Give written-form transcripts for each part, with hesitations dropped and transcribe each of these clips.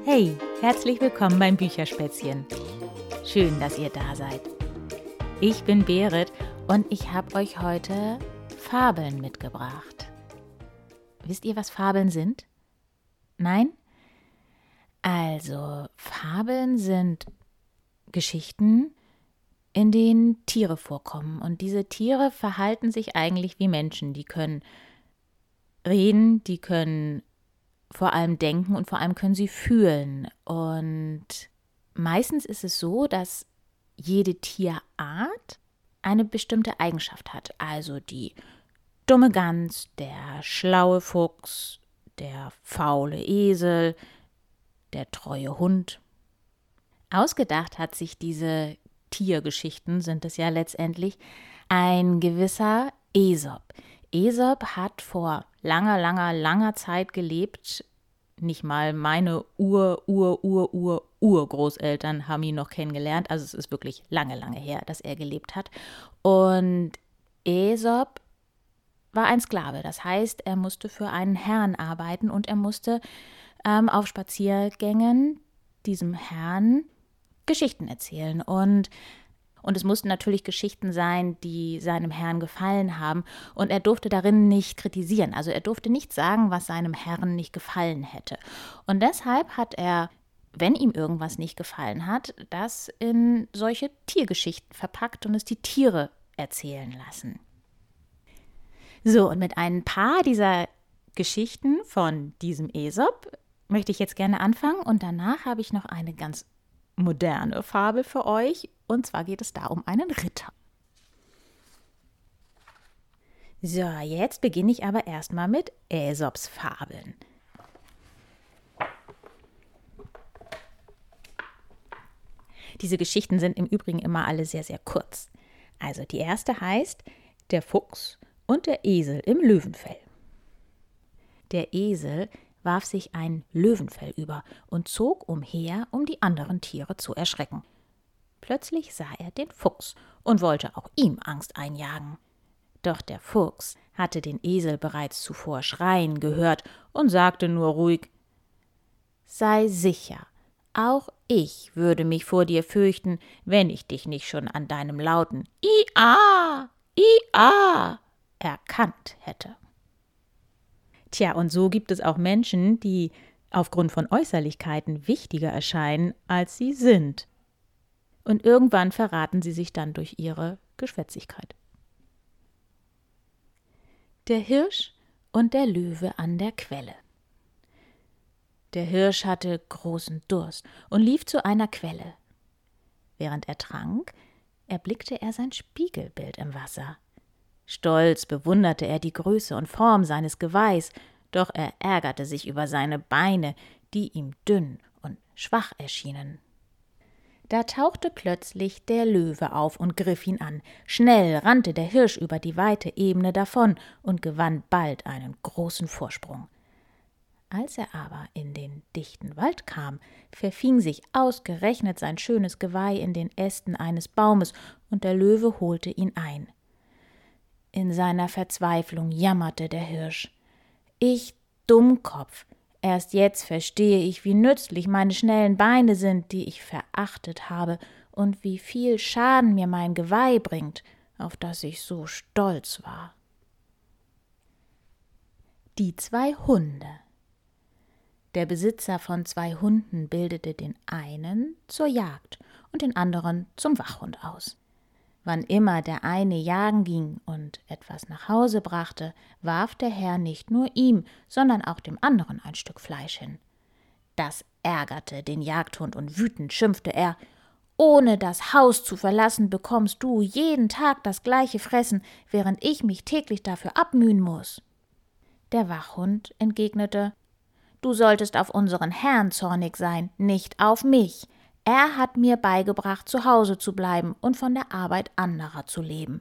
Hey, herzlich willkommen beim Bücherspätzchen. Schön, dass ihr da seid. Ich bin Berit und ich habe euch heute Fabeln mitgebracht. Wisst ihr, was Fabeln sind? Nein? Also, Fabeln sind Geschichten, in denen Tiere vorkommen. Und diese Tiere verhalten sich eigentlich wie Menschen. Die können reden, die können vor allem denken und vor allem können sie fühlen. Und meistens ist es so, dass jede Tierart eine bestimmte Eigenschaft hat. Also die dumme Gans, der schlaue Fuchs, der faule Esel, der treue Hund. Ausgedacht hat sich diese Tiergeschichten, sind es ja letztendlich, ein gewisser Aesop. Aesop hat vor langer Zeit gelebt. Nicht mal meine Urgroßeltern haben ihn noch kennengelernt. Also es ist wirklich lange her, dass er gelebt hat. Und Aesop war ein Sklave. Das heißt, er musste für einen Herrn arbeiten und er musste auf Spaziergängen diesem Herrn Geschichten erzählen. Und es mussten natürlich Geschichten sein, die seinem Herrn gefallen haben. Und er durfte darin nicht kritisieren. Also er durfte nicht sagen, was seinem Herrn nicht gefallen hätte. Und deshalb hat er, wenn ihm irgendwas nicht gefallen hat, das in solche Tiergeschichten verpackt und es die Tiere erzählen lassen. So, und mit ein paar dieser Geschichten von diesem Aesop möchte ich jetzt gerne anfangen. Und danach habe ich noch eine ganz moderne Fabel für euch. Und zwar geht es da um einen Ritter. So, jetzt beginne ich aber erstmal mit Aesops Fabeln. Diese Geschichten sind im Übrigen immer alle sehr, sehr kurz. Also die erste heißt Der Fuchs und der Esel im Löwenfell. Der Esel warf sich ein Löwenfell über und zog umher, um die anderen Tiere zu erschrecken. Plötzlich sah er den Fuchs und wollte auch ihm Angst einjagen. Doch der Fuchs hatte den Esel bereits zuvor schreien gehört und sagte nur ruhig: »Sei sicher, auch ich würde mich vor dir fürchten, wenn ich dich nicht schon an deinem lauten Ia, Ia erkannt hätte.« Tja, und so gibt es auch Menschen, die aufgrund von Äußerlichkeiten wichtiger erscheinen, als sie sind. Und irgendwann verraten sie sich dann durch ihre Geschwätzigkeit. Der Hirsch und der Löwe an der Quelle. Der Hirsch hatte großen Durst und lief zu einer Quelle. Während er trank, erblickte er sein Spiegelbild im Wasser. Stolz bewunderte er die Größe und Form seines Geweihs, doch er ärgerte sich über seine Beine, die ihm dünn und schwach erschienen. Da tauchte plötzlich der Löwe auf und griff ihn an. Schnell rannte der Hirsch über die weite Ebene davon und gewann bald einen großen Vorsprung. Als er aber in den dichten Wald kam, verfing sich ausgerechnet sein schönes Geweih in den Ästen eines Baumes, und der Löwe holte ihn ein. In seiner Verzweiflung jammerte der Hirsch: »Ich Dummkopf! Erst jetzt verstehe ich, wie nützlich meine schnellen Beine sind, die ich verachtet habe, und wie viel Schaden mir mein Geweih bringt, auf das ich so stolz war.« Die 2 Hunde. Der Besitzer von 2 Hunden bildete den einen zur Jagd und den anderen zum Wachhund aus. Wann immer der eine jagen ging und etwas nach Hause brachte, warf der Herr nicht nur ihm, sondern auch dem anderen ein Stück Fleisch hin. Das ärgerte den Jagdhund und wütend schimpfte er: »Ohne das Haus zu verlassen, bekommst du jeden Tag das gleiche Fressen, während ich mich täglich dafür abmühen muss.« Der Wachhund entgegnete: »Du solltest auf unseren Herrn zornig sein, nicht auf mich. Er hat mir beigebracht, zu Hause zu bleiben und von der Arbeit anderer zu leben.«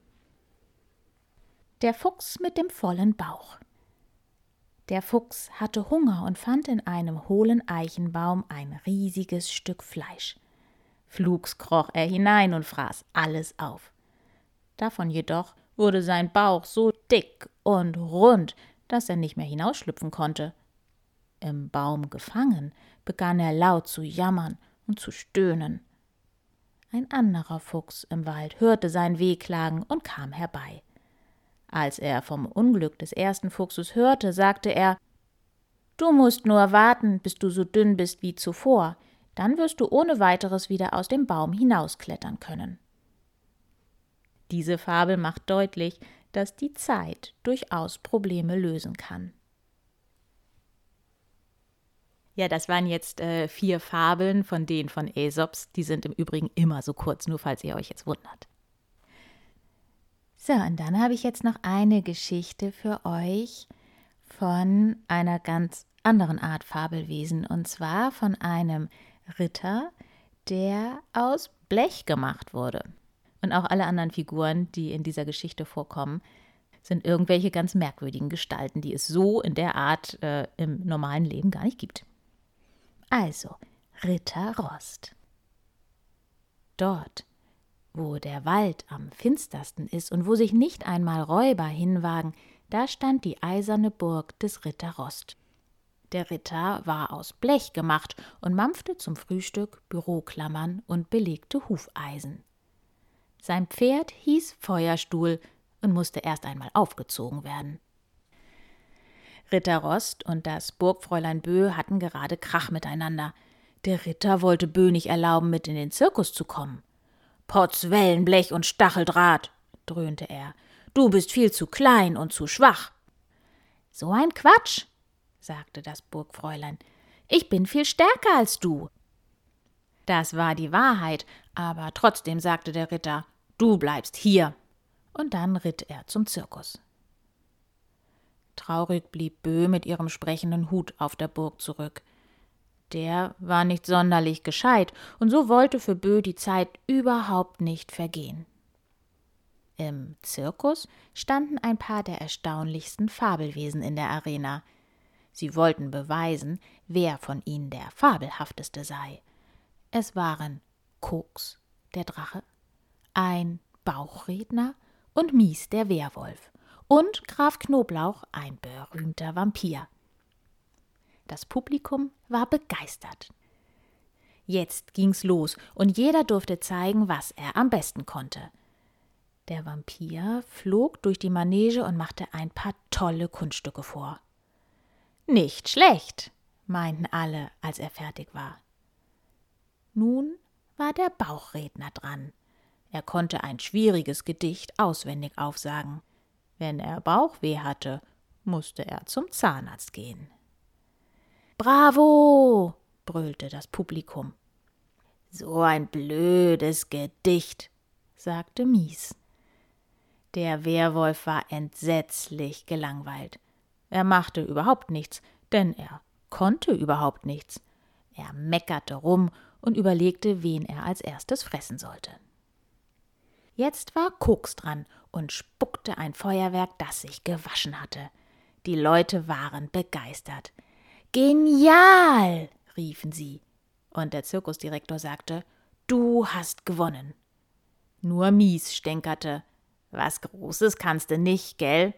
Der Fuchs mit dem vollen Bauch. Der Fuchs hatte Hunger und fand in einem hohlen Eichenbaum ein riesiges Stück Fleisch. Flugs kroch er hinein und fraß alles auf. Davon jedoch wurde sein Bauch so dick und rund, dass er nicht mehr hinausschlüpfen konnte. Im Baum gefangen, begann er laut zu jammern und zu stöhnen. Ein anderer Fuchs im Wald hörte sein Wehklagen und kam herbei. Als er vom Unglück des ersten Fuchses hörte, sagte er: »Du musst nur warten, bis du so dünn bist wie zuvor, dann wirst du ohne weiteres wieder aus dem Baum hinausklettern können.« Diese Fabel macht deutlich, dass die Zeit durchaus Probleme lösen kann. Ja, das waren jetzt 4 Fabeln von denen von Aesops. Die sind im Übrigen immer so kurz, nur falls ihr euch jetzt wundert. So, und dann habe ich jetzt noch eine Geschichte für euch von einer ganz anderen Art Fabelwesen. Und zwar von einem Ritter, der aus Blech gemacht wurde. Und auch alle anderen Figuren, die in dieser Geschichte vorkommen, sind irgendwelche ganz merkwürdigen Gestalten, die es so in der Art im normalen Leben gar nicht gibt. Also, Ritter Rost. Dort, wo der Wald am finstersten ist und wo sich nicht einmal Räuber hinwagen, da stand die eiserne Burg des Ritter Rost. Der Ritter war aus Blech gemacht und mampfte zum Frühstück Büroklammern und belegte Hufeisen. Sein Pferd hieß Feuerstuhl und musste erst einmal aufgezogen werden. Ritter Rost und das Burgfräulein Bö hatten gerade Krach miteinander. Der Ritter wollte Bö nicht erlauben, mit in den Zirkus zu kommen. »Potzwellenblech und Stacheldraht«, dröhnte er, »du bist viel zu klein und zu schwach.« »So ein Quatsch«, sagte das Burgfräulein, »ich bin viel stärker als du.« Das war die Wahrheit, aber trotzdem sagte der Ritter, »du bleibst hier.« Und dann ritt er zum Zirkus. Traurig blieb Bö mit ihrem sprechenden Hut auf der Burg zurück. Der war nicht sonderlich gescheit, und so wollte für Bö die Zeit überhaupt nicht vergehen. Im Zirkus standen ein paar der erstaunlichsten Fabelwesen in der Arena. Sie wollten beweisen, wer von ihnen der fabelhafteste sei. Es waren Koks, der Drache, ein Bauchredner und Mies, der Werwolf, und Graf Knoblauch, ein berühmter Vampir. Das Publikum war begeistert. Jetzt ging's los und jeder durfte zeigen, was er am besten konnte. Der Vampir flog durch die Manege und machte ein paar tolle Kunststücke vor. »Nicht schlecht«, meinten alle, als er fertig war. Nun war der Bauchredner dran. Er konnte ein schwieriges Gedicht auswendig aufsagen. Wenn er Bauchweh hatte, musste er zum Zahnarzt gehen. »Bravo«, brüllte das Publikum. »So ein blödes Gedicht«, sagte Mies. Der Werwolf war entsetzlich gelangweilt. Er machte überhaupt nichts, denn er konnte überhaupt nichts. Er meckerte rum und überlegte, wen er als erstes fressen sollte. Jetzt war Koks dran und spuckte ein Feuerwerk, das sich gewaschen hatte. Die Leute waren begeistert. »Genial«, riefen sie. Und der Zirkusdirektor sagte, »Du hast gewonnen.« Nur Mies stänkerte, »Was Großes kannst du nicht, gell?«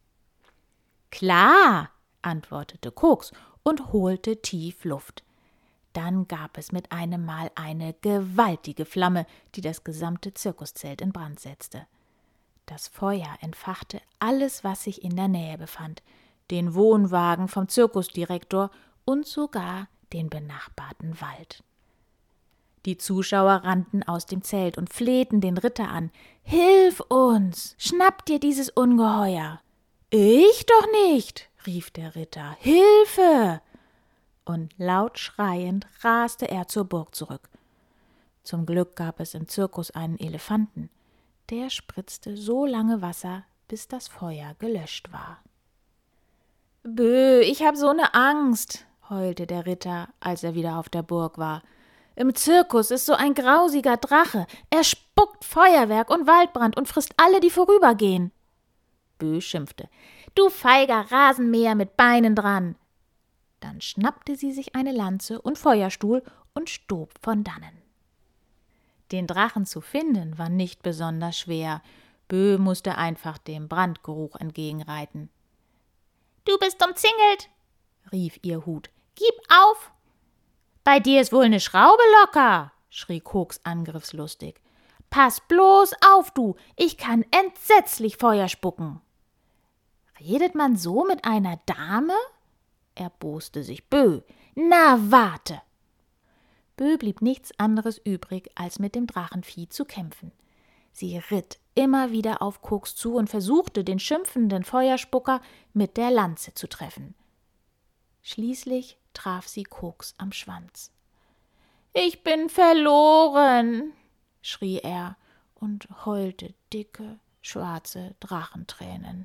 »Klar«, antwortete Koks und holte tief Luft. Dann gab es mit einem Mal eine gewaltige Flamme, die das gesamte Zirkuszelt in Brand setzte. Das Feuer entfachte alles, was sich in der Nähe befand, den Wohnwagen vom Zirkusdirektor und sogar den benachbarten Wald. Die Zuschauer rannten aus dem Zelt und flehten den Ritter an. »Hilf uns! Schnapp dir dieses Ungeheuer!« »Ich doch nicht«, rief der Ritter. »Hilfe!« Und laut schreiend raste er zur Burg zurück. Zum Glück gab es im Zirkus einen Elefanten. Der spritzte so lange Wasser, bis das Feuer gelöscht war. »Bö, ich hab so ne Angst«, heulte der Ritter, als er wieder auf der Burg war. »Im Zirkus ist so ein grausiger Drache. Er spuckt Feuerwerk und Waldbrand und frisst alle, die vorübergehen.« Bö schimpfte. »Du feiger Rasenmäher mit Beinen dran!« Dann schnappte sie sich eine Lanze und Feuerstuhl und stob von dannen. Den Drachen zu finden war nicht besonders schwer. Bö musste einfach dem Brandgeruch entgegenreiten. »Du bist umzingelt«, rief ihr Hut. »Gib auf!« »Bei dir ist wohl eine Schraube locker«, schrie Koks angriffslustig. »Pass bloß auf, du! Ich kann entsetzlich Feuer spucken!« »Redet man so mit einer Dame?« erboste sich Bö. »Na, warte!« Bö blieb nichts anderes übrig, als mit dem Drachenvieh zu kämpfen. Sie ritt immer wieder auf Koks zu und versuchte, den schimpfenden Feuerspucker mit der Lanze zu treffen. Schließlich traf sie Koks am Schwanz. »Ich bin verloren«, schrie er und heulte dicke, schwarze Drachentränen.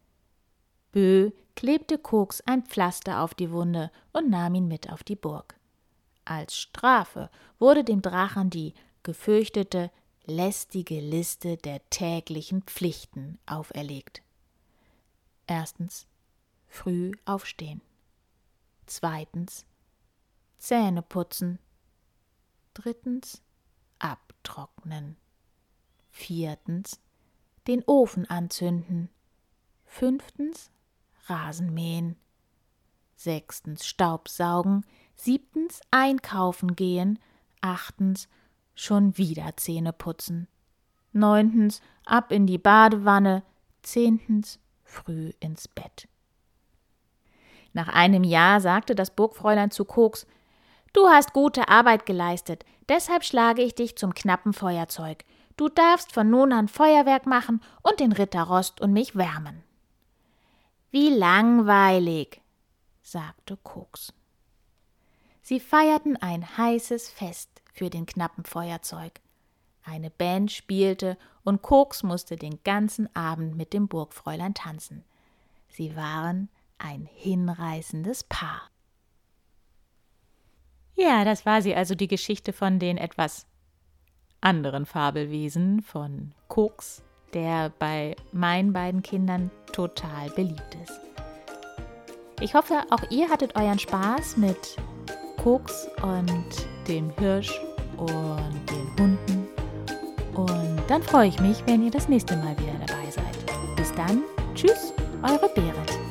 Bö klebte Koks ein Pflaster auf die Wunde und nahm ihn mit auf die Burg. Als Strafe wurde dem Drachen die gefürchtete, lästige Liste der täglichen Pflichten auferlegt. 1. Früh aufstehen. 2. Zähne putzen. 3. Abtrocknen. 4. Den Ofen anzünden. 5. Rasen mähen. 6. Staubsaugen. 7. einkaufen gehen. 8. schon wieder Zähne putzen. 9. ab in die Badewanne. 10. früh ins Bett. Nach einem Jahr sagte das Burgfräulein zu Koks: »Du hast gute Arbeit geleistet, deshalb schlage ich dich zum knappen Feuerzeug. Du darfst von nun an Feuerwerk machen und den Ritter Rost und mich wärmen.« »Wie langweilig«, sagte Koks. Sie feierten ein heißes Fest für den knappen Feuerzeug. Eine Band spielte und Koks musste den ganzen Abend mit dem Burgfräulein tanzen. Sie waren ein hinreißendes Paar. Ja, das war sie also, die Geschichte von den etwas anderen Fabelwesen von Koks, der bei meinen beiden Kindern total beliebt ist. Ich hoffe, auch ihr hattet euren Spaß mit Koks und dem Hirsch und den Hunden. Und dann freue ich mich, wenn ihr das nächste Mal wieder dabei seid. Bis dann, tschüss, eure Berit.